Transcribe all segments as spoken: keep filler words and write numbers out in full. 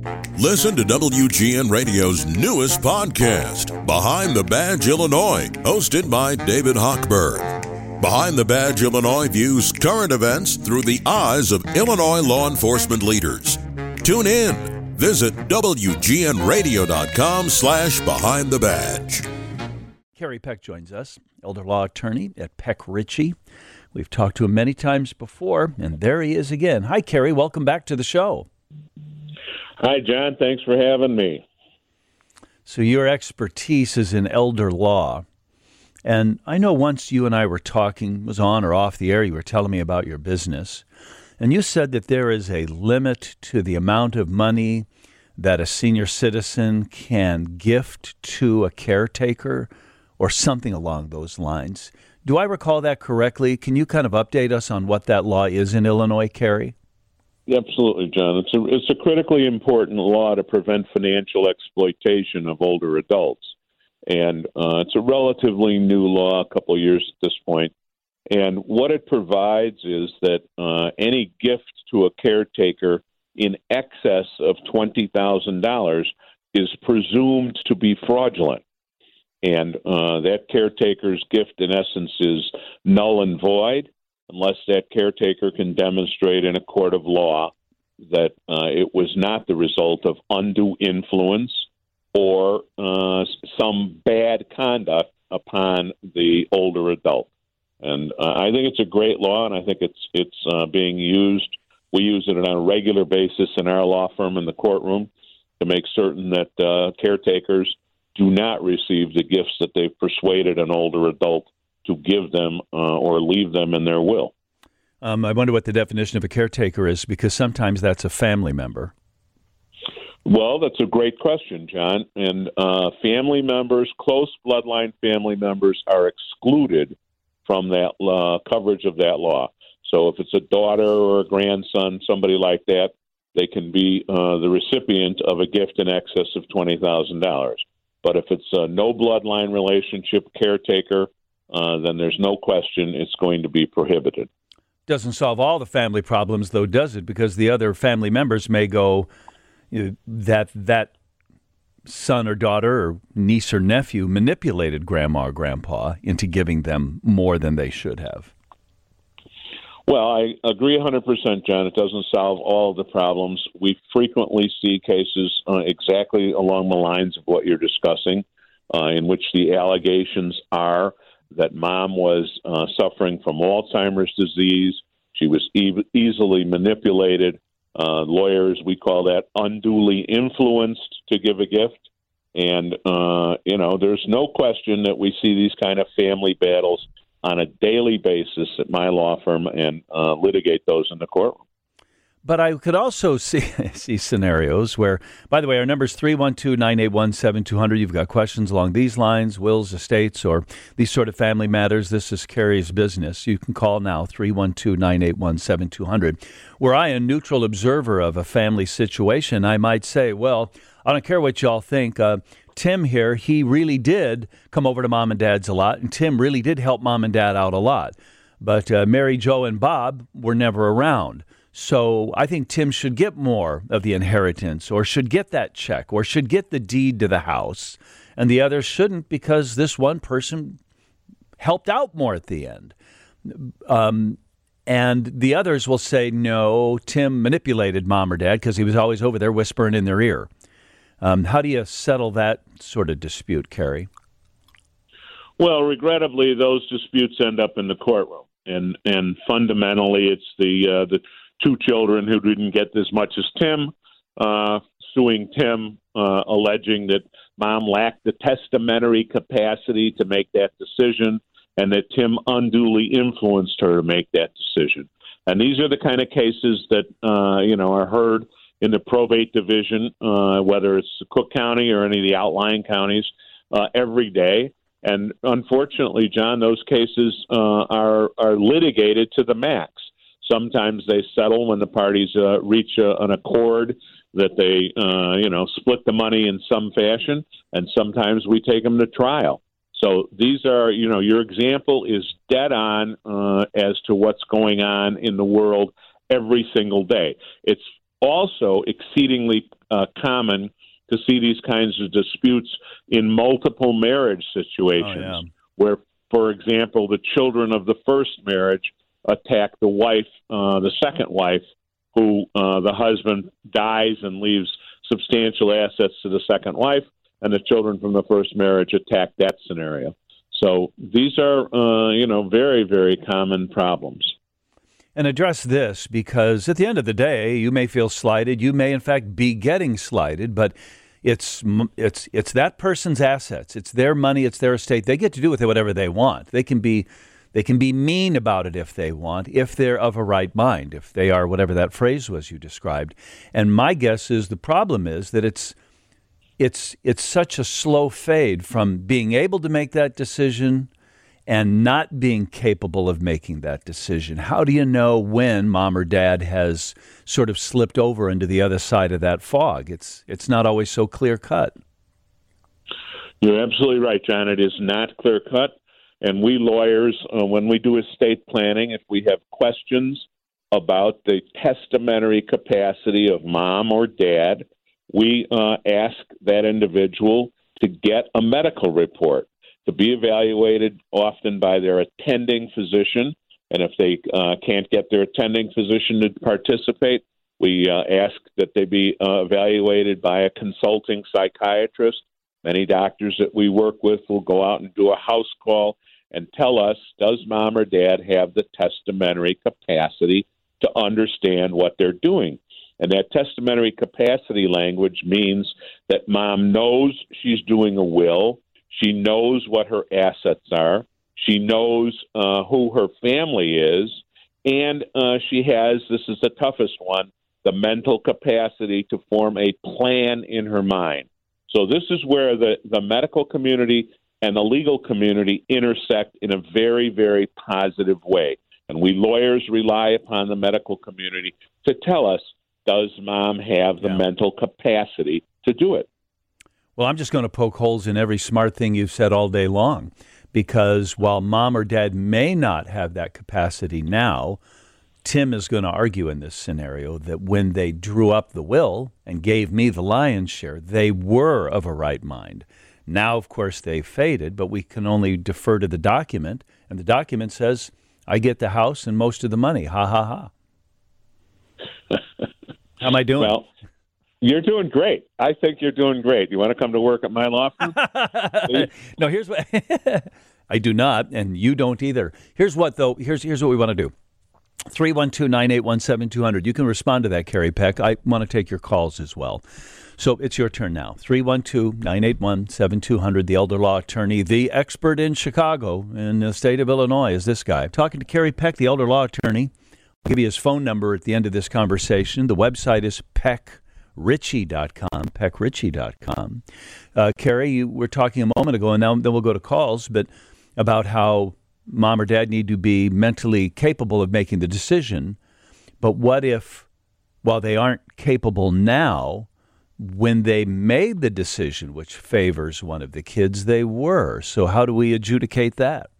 Listen to W G N Radio's newest podcast, Behind the Badge Illinois, hosted by David Hochberg. Behind the Badge Illinois views current events through the eyes of Illinois law enforcement leaders. Tune in. Visit W G N radio dot com slash behind the badge. Kerry Peck joins us, elder law attorney at Peck Ritchie. We've talked to him many times before, and there he is again. Hi, Kerry. Welcome back to the show. Hi, John. Thanks for having me. So your expertise is in elder law. And I know once you and I were talking, was on or off the air, you were telling me about your business. And you said that there is a limit to the amount of money that a senior citizen can gift to a caretaker or something along those lines. Do I recall that correctly? Can you kind of update us on what that law is in Illinois, Kerry? Absolutely, John. It's a, it's a critically important law to prevent financial exploitation of older adults. And uh, it's a relatively new law, a couple of years at this point. And what it provides is that uh, any gift to a caretaker in excess of twenty thousand dollars is presumed to be fraudulent. And uh, that caretaker's gift, in essence, is null and void unless that caretaker can demonstrate in a court of law that uh, it was not the result of undue influence or uh, some bad conduct upon the older adult. And uh, I think it's a great law, and I think it's it's uh, being used. We use it on a regular basis in our law firm in the courtroom to make certain that uh, caretakers do not receive the gifts that they've persuaded an older adult to give them uh, or leave them in their will. Um, I wonder what the definition of a caretaker is, because sometimes that's a family member. Well, that's a great question, John. And uh, family members, close bloodline family members, are excluded from that uh, coverage of that law. So if it's a daughter or a grandson, somebody like that, they can be uh, the recipient of a gift in excess of twenty thousand dollars. But if it's a no bloodline relationship caretaker, uh, then there's no question it's going to be prohibited. Doesn't solve all the family problems, though, does it? Because the other family members may go, you know, that that son or daughter or niece or nephew manipulated grandma or grandpa into giving them more than they should have. Well, I agree one hundred percent, John. It doesn't solve all of the problems. We frequently see cases uh, exactly along the lines of what you're discussing, uh, in which the allegations are that mom was uh, suffering from Alzheimer's disease. She was e- easily manipulated. Uh, lawyers, we call that unduly influenced to give a gift. And, uh, you know, there's no question that we see these kind of family battles on a daily basis at my law firm and uh, litigate those in the courtroom. But I could also see see scenarios where, by the way, our number is three one two, nine eight one, seven two zero zero. You've got questions along these lines, wills, estates, or these sort of family matters. This is Kerry's business. You can call now, three one two, nine eight one, seven two zero zero. Were I a neutral observer of a family situation, I might say, well, I don't care what y'all think. Uh, Tim here, he really did come over to mom and dad's a lot, and Tim really did help mom and dad out a lot. But uh, Mary, Joe, and Bob were never around. So I think Tim should get more of the inheritance, or should get that check, or should get the deed to the house, and the others shouldn't, because this one person helped out more at the end. Um, and the others will say, no, Tim manipulated mom or dad because he was always over there whispering in their ear. Um, how do you settle that sort of dispute, Kerry? Well, regrettably, those disputes end up in the courtroom, and and fundamentally, it's the uh, the two children who didn't get as much as Tim uh, suing Tim, uh, alleging that mom lacked the testamentary capacity to make that decision, and that Tim unduly influenced her to make that decision. And these are the kind of cases that uh, you know are heard in the probate division, uh, whether it's Cook County or any of the outlying counties, uh, every day. And unfortunately, John, those cases uh, are are litigated to the max. Sometimes they settle when the parties uh, reach a, an accord that they, uh, you know, split the money in some fashion, and sometimes we take them to trial. So these are, you know, your example is dead on uh, as to what's going on in the world every single day. It's also exceedingly uh, common to see these kinds of disputes in multiple marriage situations, oh, yeah. where, for example, the children of the first marriage attack the wife, uh, the second wife, who uh, the husband dies and leaves substantial assets to the second wife, and the children from the first marriage attack that scenario. So these are, uh, you know, very, very common problems. And address this, because at the end of the day, you may feel slighted. You may, in fact, be getting slighted, but it's it's it's that person's assets. It's their money. It's their estate. They get to do with it whatever they want. They can be they can be mean about it if they want, if they're of a right mind, if they are whatever that phrase was you described. And my guess is the problem is that it's it's it's such a slow fade from being able to make that decision and not being capable of making that decision. How do you know when mom or dad has sort of slipped over into the other side of that fog? It's it's not always so clear-cut. You're absolutely right, John. It is not clear-cut. And we lawyers, uh, when we do estate planning, if we have questions about the testamentary capacity of mom or dad, we uh, ask that individual to get a medical report, to be evaluated often by their attending physician. And if they uh, can't get their attending physician to participate, we uh, ask that they be uh, evaluated by a consulting psychiatrist. Many doctors that we work with will go out and do a house call and tell us, does mom or dad have the testamentary capacity to understand what they're doing? And that testamentary capacity language means that mom knows she's doing a will. She knows what her assets are. She knows uh, who her family is. And uh, she has, this is the toughest one, the mental capacity to form a plan in her mind. So this is where the, the medical community and the legal community intersect in a very, very positive way. And we lawyers rely upon the medical community to tell us, does mom have the yeah. mental capacity to do it? Well, I'm just going to poke holes in every smart thing you've said all day long, because while mom or dad may not have that capacity now, Tim is going to argue in this scenario that when they drew up the will and gave me the lion's share, they were of a right mind. Now, of course, they faded, but we can only defer to the document, and the document says, I get the house and most of the money. Ha, ha, ha. How am I doing? Well, you're doing great. I think you're doing great. You want to come to work at my law firm? No, here's what I do not, and you don't either. Here's what, though. Here's here's what we want to do. three one two, nine eight one, seven two zero zero. You can respond to that, Carrie Peck. I want to take your calls as well. So it's your turn now. three one two, nine eight one, seven two zero zero. The elder law attorney, the expert in Chicago, in the state of Illinois, is this guy. I'm talking to Carrie Peck, the elder law attorney. I'll give you his phone number at the end of this conversation. The website is peck ritchie dot com, peck ritchie dot com. Uh, Carrie, you were talking a moment ago, and now then we'll go to calls, but about how mom or dad need to be mentally capable of making the decision. But what if, while they aren't capable now, when they made the decision which favors one of the kids, they were? So how do we adjudicate that?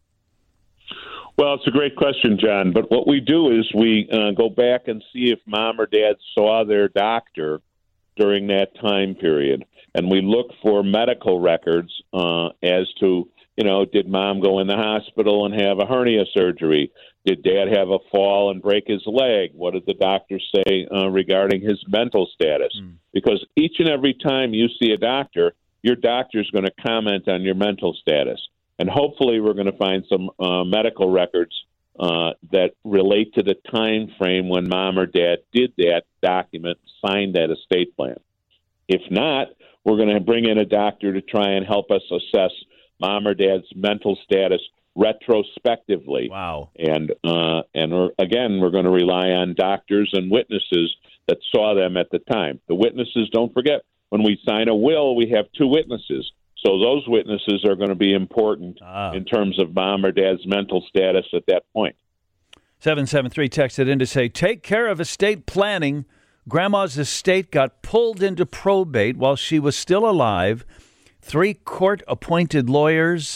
Well, it's a great question, John. But what we do is we uh, go back and see if mom or dad saw their doctor during that time period. And we look for medical records uh, as to, you know, did mom go in the hospital and have a hernia surgery? Did dad have a fall and break his leg? What did the doctor say uh, regarding his mental status? Mm. Because each and every time you see a doctor, your doctor is going to comment on your mental status. And hopefully we're going to find some uh, medical records uh, that relate to the time frame when mom or dad did that document, signed that estate plan. If not, we're going to bring in a doctor to try and help us assess mom or dad's mental status retrospectively. Wow. And, uh, and we're, again, we're going to rely on doctors and witnesses that saw them at the time. The witnesses, don't forget, when we sign a will, we have two witnesses. So those witnesses are going to be important ah. in terms of mom or dad's mental status at that point. seven seven three texted in to say, take care of estate planning. Grandma's estate got pulled into probate while she was still alive. Three court-appointed lawyers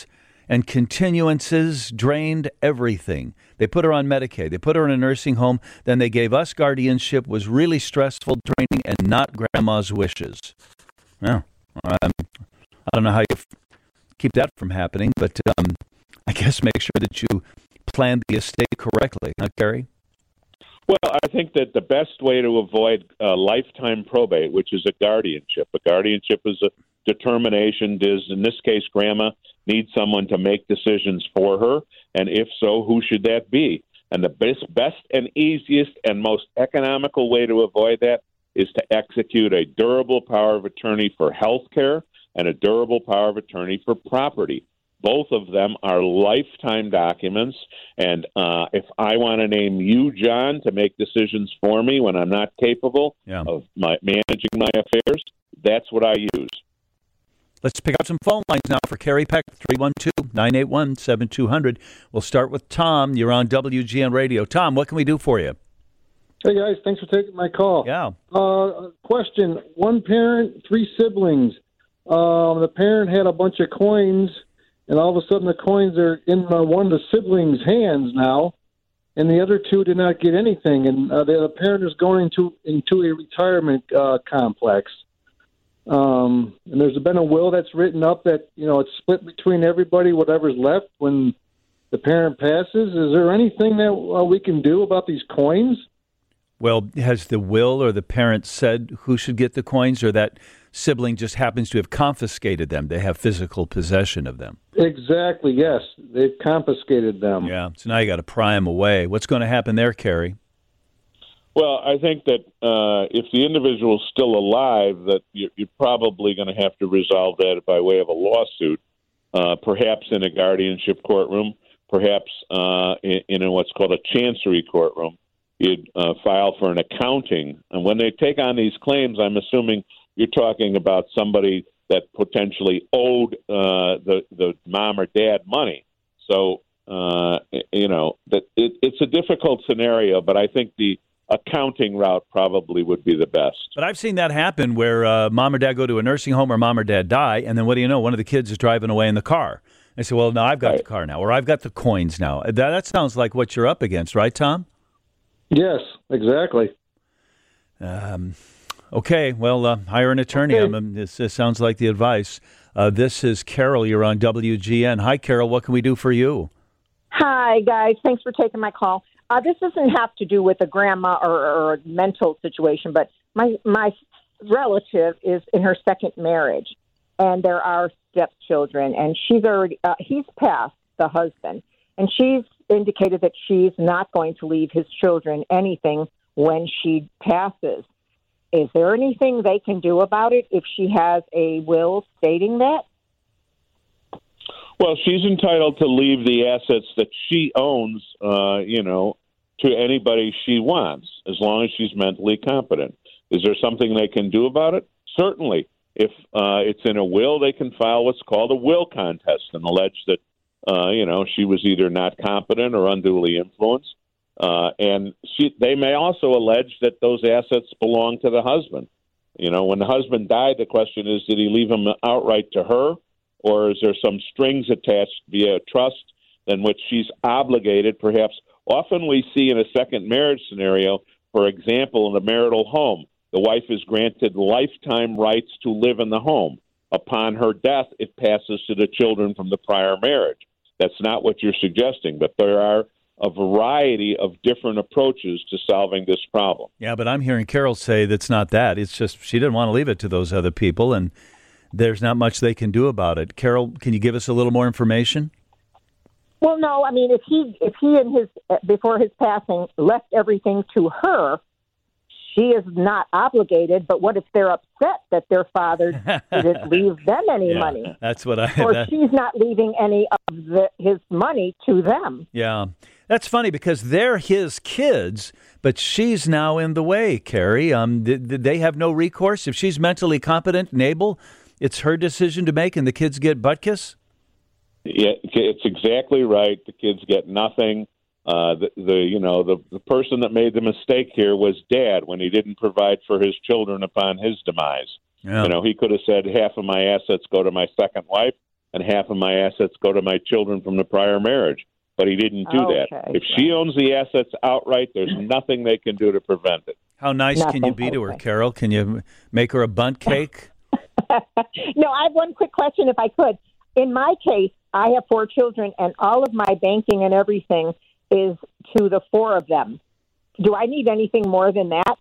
and continuances drained everything. They put her on Medicaid. They put her in a nursing home. Then they gave us guardianship. Was really stressful, draining, and not grandma's wishes. Well, um, I don't know how you f- keep that from happening, but um, I guess make sure that you plan the estate correctly. Huh, Carrie? Well, I think that the best way to avoid uh, lifetime probate, which is a guardianship, a guardianship is a determination. Does, in this case, grandma need someone to make decisions for her? And if so, who should that be? And the best, best and easiest and most economical way to avoid that is to execute a durable power of attorney for health care and a durable power of attorney for property. Both of them are lifetime documents, and uh, if I want to name you, John, to make decisions for me when I'm not capable yeah. of my, managing my affairs, that's what I use. Let's pick up some phone lines now for Carrie Peck, three one two, nine eight one, seven two zero zero. We'll start with Tom. You're on W G N Radio. Tom, what can we do for you? Hey, guys. Thanks for taking my call. Yeah. Uh, question. One parent, three siblings. Um, the parent had a bunch of coins, and all of a sudden the coins are in uh, one of the siblings' hands now, and the other two did not get anything. And uh, the, the parent is going into, into a retirement uh, complex. Um, and there's been a will that's written up that, you know, it's split between everybody, whatever's left when the parent passes. Is there anything that uh, we can do about these coins? Well, has the will or the parent said who should get the coins, or that sibling just happens to have confiscated them? They have physical possession of them. Exactly, yes. They've confiscated them. Yeah, so now you got to pry them away. What's going to happen there, Carrie? Well, I think that uh, if the individual is still alive, that you're, you're probably going to have to resolve that by way of a lawsuit, uh, perhaps in a guardianship courtroom, perhaps uh, in, in what's called a chancery courtroom. You'd uh, file for an accounting. And when they take on these claims, I'm assuming you're talking about somebody that potentially owed uh, the, the mom or dad money. So, uh, you know, that it, it's a difficult scenario, but I think the accounting route probably would be the best. But I've seen that happen where uh, mom or dad go to a nursing home or mom or dad die, and then what do you know? One of the kids is driving away in the car. I say, well, no, I've got right. the car now, or I've got the coins now. That, that sounds like what you're up against, right, Tom? Yes, exactly. Um, okay, well, uh, hire an attorney. Okay. I mean, this, this sounds like the advice. Uh, this is Carol. You're on W G N. Hi, Carol. What can we do for you? Hi, guys. Thanks for taking my call. Uh, this doesn't have to do with a grandma or, or a mental situation, but my my relative is in her second marriage, and there are stepchildren, and she's already uh, he's passed, the husband, and she's indicated that she's not going to leave his children anything when she passes. Is there anything they can do about it if she has a will stating that? Well, she's entitled to leave the assets that she owns, uh, you know, to anybody she wants, as long as she's mentally competent. Is there something they can do about it? Certainly. If uh, it's in a will, they can file what's called a will contest and allege that, uh, you know, she was either not competent or unduly influenced. Uh, and she, they may also allege that those assets belong to the husband. You know, when the husband died, the question is, did he leave them outright to her, or is there some strings attached via trust in which she's obligated? Perhaps often we see in a second marriage scenario, for example, in a marital home, the wife is granted lifetime rights to live in the home. Upon her death, it passes to the children from the prior marriage. That's not what you're suggesting, but there are a variety of different approaches to solving this problem. Yeah, but I'm hearing Carol say that's not that. It's just she didn't want to leave it to those other people, and there's not much they can do about it. Carol, can you give us a little more information? Well, no. I mean, if he if he and his before his passing left everything to her, she is not obligated. But what if they're upset that their father didn't leave them any yeah, money? That's what I. Or that, she's not leaving any of the, his money to them. Yeah, that's funny because they're his kids, but she's now in the way. Carrie, um, did, did they have no recourse if she's mentally competent and able? It's her decision to make, and the kids get butt kiss? Yeah, it's exactly right. The kids get nothing. Uh, the, the you know the, the person that made the mistake here was Dad when he didn't provide for his children upon his demise. Yeah. You know, he could have said half of my assets go to my second wife, and half of my assets go to my children from the prior marriage. But he didn't do Okay, that. If she owns the assets outright, there's nothing they can do to prevent it. How nice Nothing. can you be to her, Okay. Carol? Can you make her a bundt cake? No, I have one quick question, if I could. In my case, I have four children, and all of my banking and everything is to the four of them. Do I need anything more than that?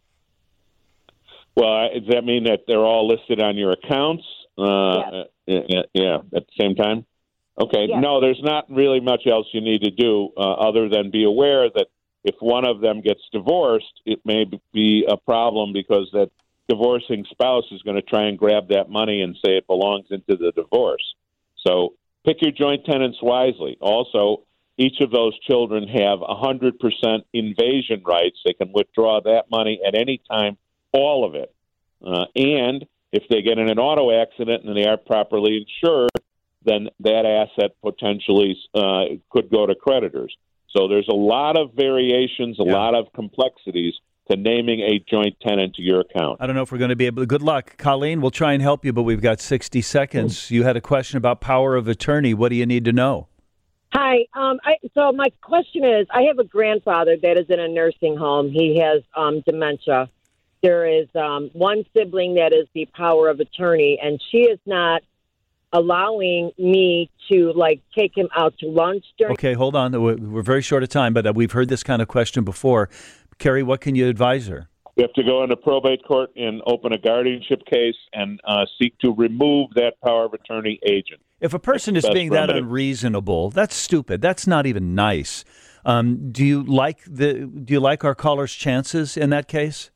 Well, does that mean that they're all listed on your accounts? Uh, yeah, yeah, at the same time? Okay. Yes. No, there's not really much else you need to do uh, other than be aware that if one of them gets divorced, it may be a problem because that divorcing spouse is going to try and grab that money and say it belongs into the divorce. So pick your joint tenants wisely. Also, each of those children have one hundred percent invasion rights. They can withdraw that money at any time, all of it. Uh, and if they get in an auto accident and they are properly insured, then that asset potentially uh, could go to creditors. So there's a lot of variations, a Yeah. lot of complexities to naming a joint tenant to your account. I don't know if we're going to be able to. Good luck. Colleen, we'll try and help you, but we've got sixty seconds. You had a question about power of attorney. What do you need to know? Hi. Um, I, so my question is, I have a grandfather that is in a nursing home. He has um, dementia. There is um, one sibling that is the power of attorney, and she is not allowing me to, like, take him out to lunch during. Okay, hold on. We're we're very short of time, but uh, we've heard this kind of question before. Carrie, what can you advise her? You have to go into probate court and open a guardianship case and uh, seek to remove that power of attorney agent. If a person is Best being that remedy. unreasonable, that's stupid. That's not even nice. Um, do you like the? Do you like our caller's chances in that case?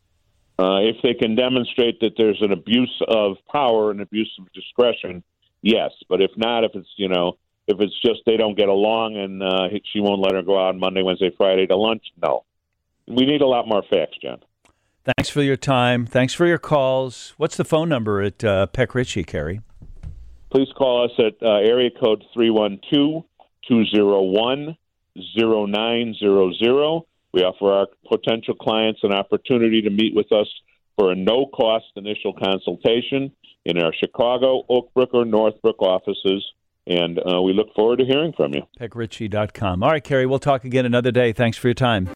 Uh, if they can demonstrate that there's an abuse of power and abuse of discretion, yes. But if not, if it's, you know, if it's just they don't get along and uh, she won't let her go out on Monday, Wednesday, Friday to lunch, no. We need a lot more facts, John. Thanks for your time. Thanks for your calls. What's the phone number at uh, Peck Ritchie, Carrie? Please call us at uh, area code three one two, two zero one, zero nine zero zero. We offer our potential clients an opportunity to meet with us for a no-cost initial consultation in our Chicago, Oak Brook, or Northbrook offices, and uh, we look forward to hearing from you. peck ritchie dot com. All right, Carrie, we'll talk again another day. Thanks for your time.